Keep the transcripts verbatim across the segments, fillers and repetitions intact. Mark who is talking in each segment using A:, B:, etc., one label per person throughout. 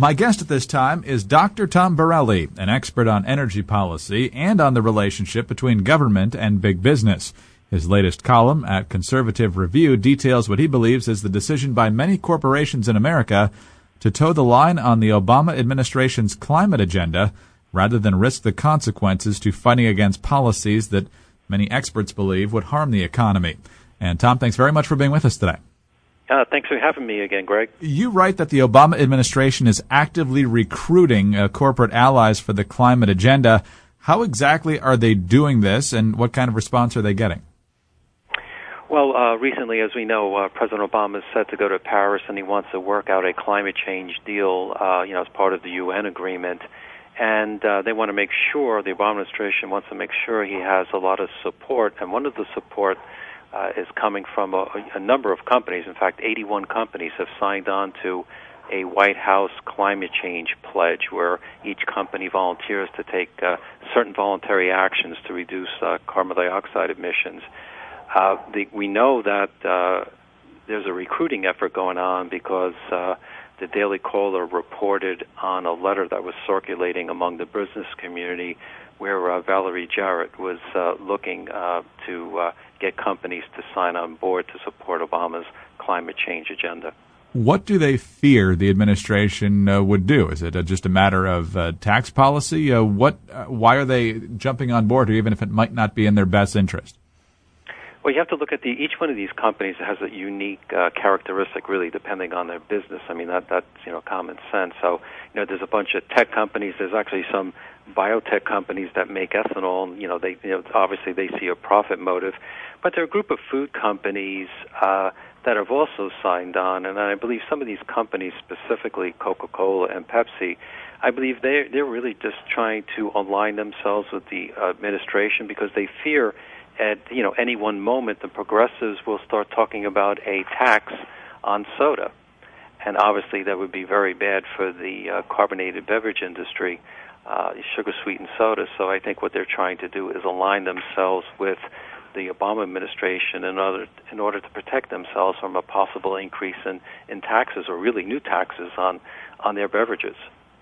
A: My guest at this time is Doctor Tom Borelli, an expert on energy policy and on the relationship between government and big business. His latest column at Conservative Review details what he believes is the decision by many corporations in America to toe the line on the Obama administration's climate agenda rather than risk the consequences to fighting against policies that many experts believe would harm the economy. And Tom, thanks very much for being with us today.
B: Uh, thanks for having me again, Greg.
A: You write that the Obama administration is actively recruiting uh, corporate allies for the climate agenda. How exactly are they doing this, and what kind of response are they getting?
B: Well, uh, recently, as we know, uh, President Obama is set to go to Paris, and he wants to work out a climate change deal, uh, you know, as part of the U N agreement. And uh, they want to make sure, the Obama administration wants to make sure he has a lot of support, and one of the support Uh, is coming from a, a number of companies. In fact, eighty-one companies have signed on to a White House climate change pledge where each company volunteers to take uh, certain voluntary actions to reduce uh, carbon dioxide emissions. Uh, the, we know that uh, there's a recruiting effort going on because uh, the Daily Caller reported on a letter that was circulating among the business community where uh, Valerie Jarrett was uh, looking uh, to uh, get companies to sign on board to support Obama's climate change agenda.
A: What do they fear the administration uh, would do? Is it uh, just a matter of uh, tax policy? Uh, what? Uh, why are they jumping on board, or even if it might not be in their best interest?
B: Well, you have to look at the each one of these companies has a unique uh, characteristic, really, depending on their business. I mean, that that's you know common sense. So, you know, there's a bunch of tech companies. There's actually some biotech companies that make ethanol. And, you know, they you know obviously they see a profit motive, but there are a group of food companies uh, that have also signed on, and I believe some of these companies, specifically Coca-Cola and Pepsi, I believe they they're really just trying to align themselves with the uh, administration because they fear at you know any one moment the progressives will start talking about a tax on soda, and obviously that would be very bad for the uh, carbonated beverage industry, uh, sugar sweetened soda. So I think what they're trying to do is align themselves with the Obama administration in order in order to protect themselves from a possible increase in, in taxes or really new taxes on on their beverages.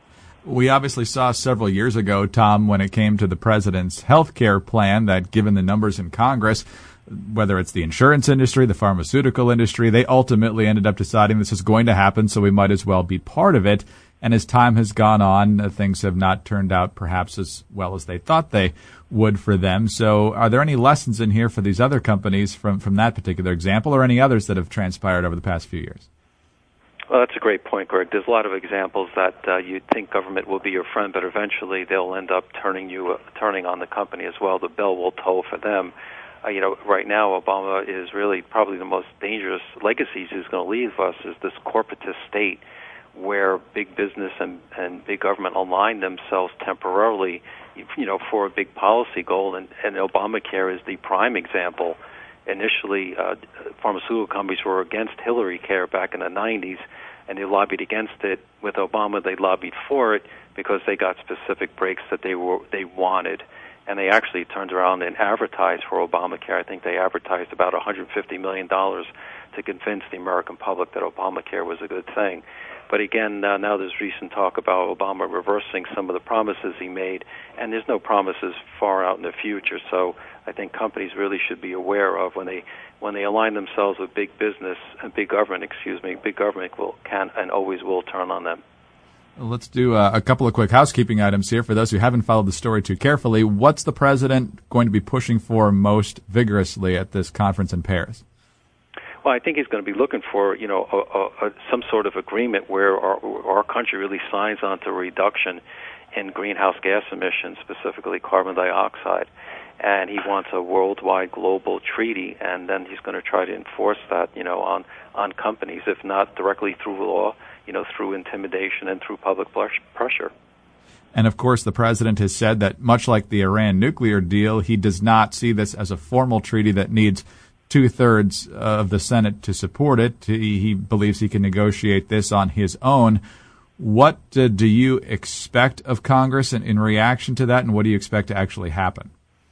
A: We obviously saw several years ago, Tom, when it came to the president's health care plan, that given the numbers in Congress, whether it's the insurance industry, the pharmaceutical industry, they ultimately ended up deciding this is going to happen, so we might as well be part of it. And as time has gone on, uh, things have not turned out perhaps as well as they thought they would for them. So are there any lessons in here for these other companies from, from that particular example, or any others that have transpired over the past few years?
B: Well, that's a great point, Greg. There's a lot of examples that uh, you'd think government will be your friend, but eventually they'll end up turning you, uh, turning on the company as well. The bell will toll for them. Uh, you know, right now Obama is really probably the most dangerous legacy he's going to leave us is this corporatist state where big business and, and big government align themselves temporarily, you know, for a big policy goal. And, and Obamacare is the prime example. Initially, uh, pharmaceutical companies were against Hillary Care back in the nineties, and they lobbied against it. With Obama, they lobbied for it because they got specific breaks that they were they wanted. And they actually turned around and advertised for Obamacare. I think they advertised about one hundred fifty million dollars to convince the American public that Obamacare was a good thing. But again, uh, now there's recent talk about Obama reversing some of the promises he made, and there's no promises far out in the future. So I think companies really should be aware of when they when they align themselves with big business and big government, excuse me, big government will can and always will turn on them.
A: Let's do uh, a couple of quick housekeeping items here for those who haven't followed the story too carefully. What's the president going to be pushing for most vigorously at this conference in Paris?
B: Well, I think he's going to be looking for, you know, a, a, a, some sort of agreement where our, our country really signs on to a reduction in greenhouse gas emissions, specifically carbon dioxide. And he wants a worldwide global treaty, and then he's going to try to enforce that, you know, on, on companies, if not directly through law, you know, through intimidation and through public pressure.
A: And, of course, the president has said that, much like the Iran nuclear deal, he does not see this as a formal treaty that needs two-thirds of the Senate to support it. He, he believes he can negotiate this on his own. What uh, do you expect of Congress in, in reaction to that, and what do you expect to actually happen?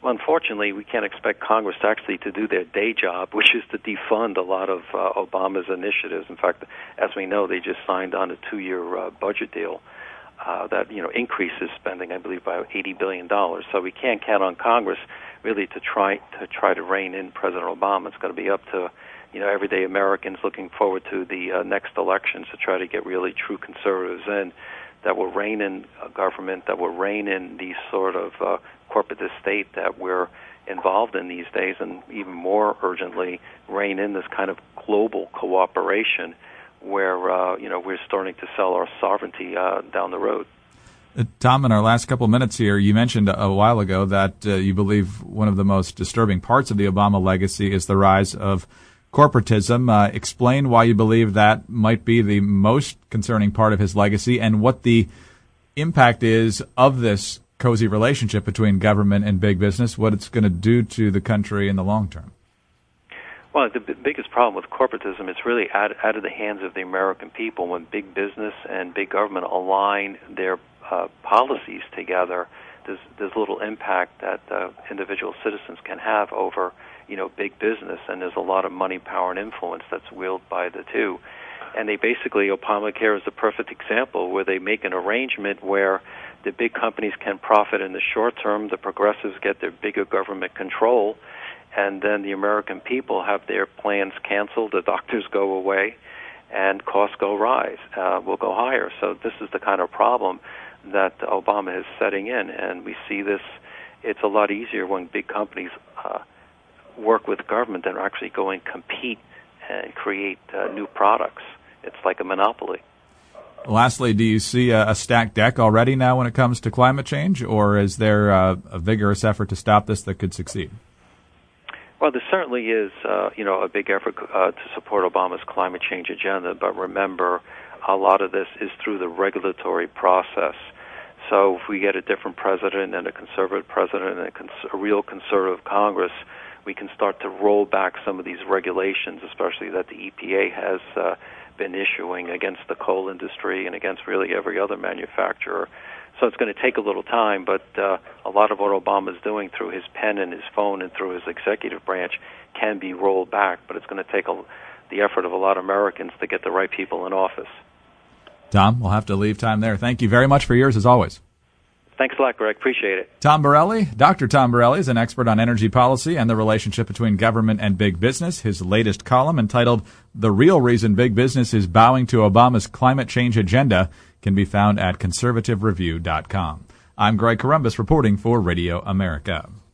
B: Well, unfortunately, we can't expect Congress actually to do their day job, which is to defund a lot of uh, Obama's initiatives. In fact, as we know, they just signed on a two-year uh, budget deal uh, that, you know, increases spending, I believe, by eighty billion dollars. So we can't count on Congress really to try to try to rein in President Obama. It's going to be up to, you know, everyday Americans looking forward to the uh, next elections to try to get really true conservatives in that will rein in uh, government, that will rein in these sort of uh, corporate estate that we're involved in these days, and even more urgently, rein in this kind of global cooperation where, uh, you know, we're starting to sell our sovereignty uh, down the road.
A: Uh, Tom, in our last couple minutes here, you mentioned a while ago that uh, you believe one of the most disturbing parts of the Obama legacy is the rise of corporatism. Uh, explain why you believe that might be the most concerning part of his legacy and what the impact is of this cozy relationship between government and big business, what it's going to do to the country in the long term.
B: Well, the b- biggest problem with corporatism is really out, out of the hands of the American people. When big business and big government align their uh, policies together, there's, there's little impact that uh, individual citizens can have over, you know, big business, and there's a lot of money, power, and influence that's wielded by the two. And they basically, Obamacare is the perfect example where they make an arrangement where the big companies can profit in the short term, the progressives get their bigger government control, and then the American people have their plans canceled, the doctors go away, and costs go rise, uh, will go higher. So this is the kind of problem that Obama is setting in, and we see this. It's a lot easier when big companies uh, work with government than actually go and compete and create uh, new products. It's like a monopoly.
A: Lastly, do you see a, a stacked deck already now when it comes to climate change, or is there a, a vigorous effort to stop this that could succeed?
B: Well, there certainly is, uh, you know, a big effort uh, to support Obama's climate change agenda, but remember, a lot of this is through the regulatory process. So if we get a different president and a conservative president and a, cons- a real conservative Congress, we can start to roll back some of these regulations, especially that the E P A has uh, been issuing against the coal industry and against really every other manufacturer. So it's going to take a little time, but uh, a lot of what Obama's doing through his pen and his phone and through his executive branch can be rolled back, but it's going to take a, the effort of a lot of Americans to get the right people in office.
A: Tom, we'll have to leave time there. Thank you very much for yours, as always.
B: Thanks a lot, Greg. Appreciate it.
A: Tom Borelli. Doctor Tom Borelli is an expert on energy policy and the relationship between government and big business. His latest column, entitled The Real Reason Big Business is Bowing to Obama's Climate Change Agenda, can be found at conservative review dot com. I'm Greg Corombos reporting for Radio America.